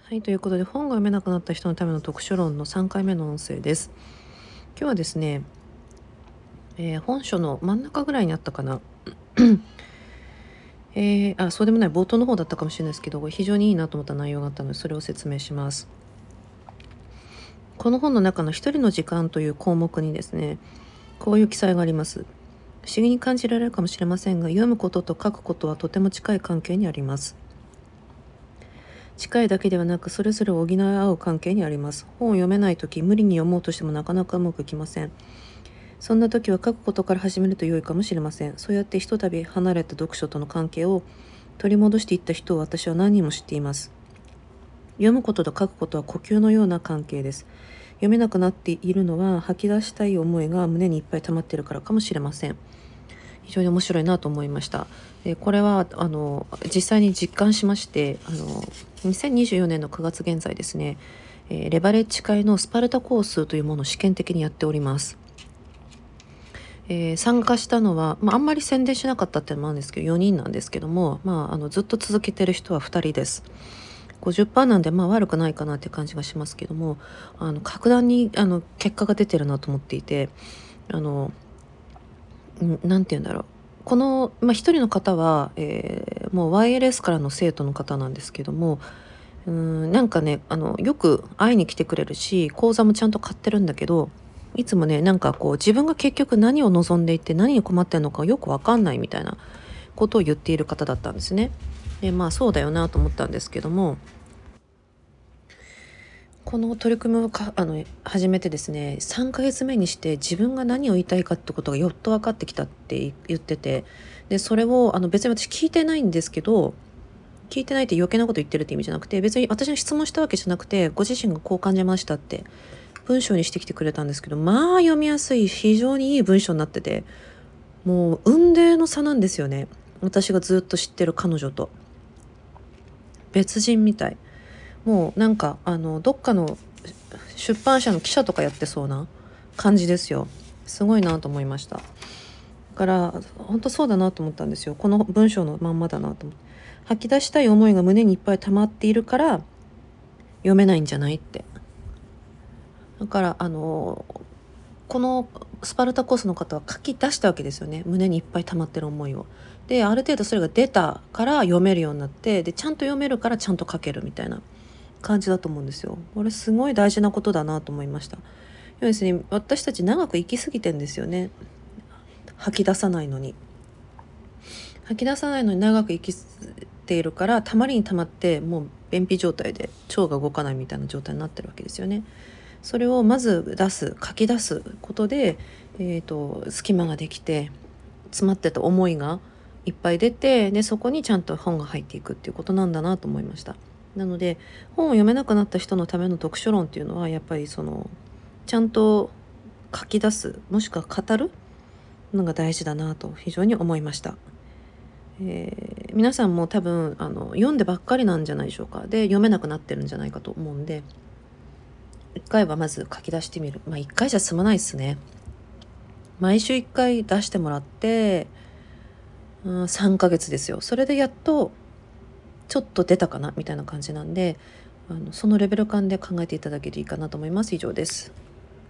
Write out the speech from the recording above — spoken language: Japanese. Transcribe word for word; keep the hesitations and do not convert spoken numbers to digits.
はい、ということで本が読めなくなった人のための読書論のさんかいめの音声です。今日はですね、えー本書の真ん中ぐらいにあったかな。えーあ、そうでもない、冒頭の方だったかもしれないですけど、非常にいいなと思った内容があったので、それを説明します。この本の中の一人の時間という項目にですね、こういう記載があります。不思議に感じられるかもしれませんが、読むことと書くことはとても近い関係にあります。近いだけではなく、それぞれを補い合う関係にあります。本を読めないとき、無理に読もうとしてもなかなかうまくいきません。そんな時は書くことから始めると良いかもしれません。そうやってひとたび離れた読書との関係を取り戻していった人を私は何人も知っています。読むことと書くことは呼吸のような関係です。読めなくなっているのは吐き出したい思いが胸にいっぱい溜まっているからかもしれません。非常に面白いなと思いました。でこれはあの実際に実感しまして、あのにせんにじゅうよねんのくがつ現在ですね、えーレバレッジ会のスパルタコースというものを試験的にやっております。えー参加したのは、まあ、あんまり宣伝しなかったっていうのもあるんですけどよにんなんですけども、まあ、あのずっと続けてる人はふたりです。ごじゅっパーセントなんで、まあ、悪くないかなっていう感じがしますけども、あの格段にあの結果が出てるなと思っていて、あのんなんて言うんだろう、この、まあ、一人の方は、えーもう ワイエルエス からの生徒の方なんですけども、うーんなんかね、あのよく会いに来てくれるし、講座もちゃんと買ってるんだけど、いつもね、なんかこう自分が結局何を望んでいて何に困ってるのかよく分かんないみたいなことを言っている方だったんですね。でまあそうだよなと思ったんですけども、この取り組みをかあの始めてですね、さんかげつめにして自分が何を言いたいかってことがよっと分かってきたって言ってて、でそれをあの別に私聞いてないんですけど、聞いてないって余計なこと言ってるって意味じゃなくて、別に私の質問したわけじゃなくて、ご自身がこう感じましたって文章にしてきてくれたんですけど、まあ読みやすい非常にいい文章になってて、もう雲泥の差なんですよね。私がずっと知ってる彼女と別人みたい。もうなんかあのどっかの出版社の記者とかやってそうな感じですよ。すごいなと思いました。だから本当そうだなと思ったんですよ。この文章のまんまだなと思って、吐き出したい思いが胸にいっぱい溜まっているから読めないんじゃないって。だからあのこのスパルタコースの方は書き出したわけですよね、胸にいっぱい溜まってる思いを。である程度それが出たから読めるようになって、でちゃんと読めるからちゃんと書けるみたいな感じだと思うんですよ。これすごい大事なことだなと思いました。要するに私たち長く生きすぎてんですよね。吐き出さないのに吐き出さないのに長く生きているから、たまりにたまってもう便秘状態で腸が動かないみたいな状態になってるわけですよね。それをまず出す、書き出すことで、えーと、隙間ができて詰まってた思いがいっぱい出て、でそこにちゃんと本が入っていくっていうことなんだなと思いました。なので本を読めなくなった人のための読書論っていうのは、やっぱりそのちゃんと書き出す、もしくは語るのが大事だなと非常に思いました。えー皆さんも多分あの読んでばっかりなんじゃないでしょうか。で読めなくなってるんじゃないかと思うんで、一回はまず書き出してみる。まあ一回じゃ済まないですね。毎週一回出してもらって、うん、さんかげつですよ。それでやっとちょっと出たかなみたいな感じなんで、あのそのレベル感で考えていただけるといいかなと思います。以上です。